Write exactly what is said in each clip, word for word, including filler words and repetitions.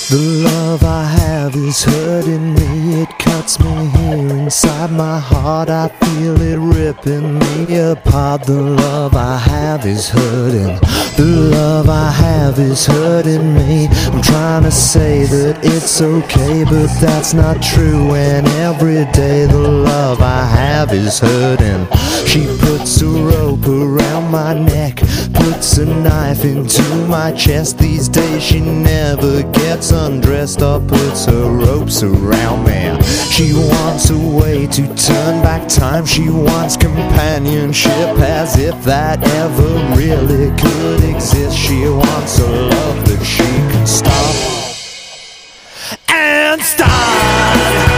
The love I have is hurting me. It cuts me here inside my heart. I feel it ripping me apart. The love I have is hurting. The love I have is hurting me. I'm trying to say that it's okay, but that's not true. And every day the love I have is hurting. She puts a rope around my neck, puts a knife into my chest. These days she never gets undressed or puts her ropes around me. She wants a way to turn back time. She wants companionship, as if that ever really could exist. She wants a love that she can stop and start.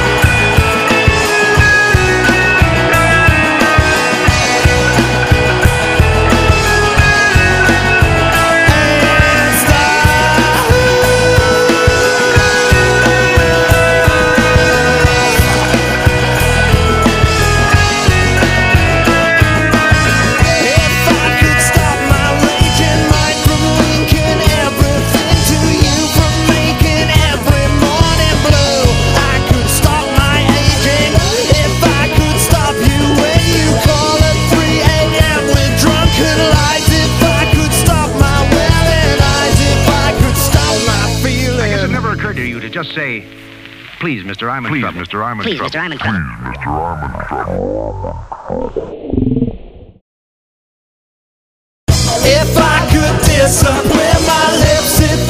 Just say, please, Mister I'm in Please, trouble. Mister I'm in Please, trouble. Mister I'm in trouble. Please, Mister I'm in trouble. If I could discipline my lips, if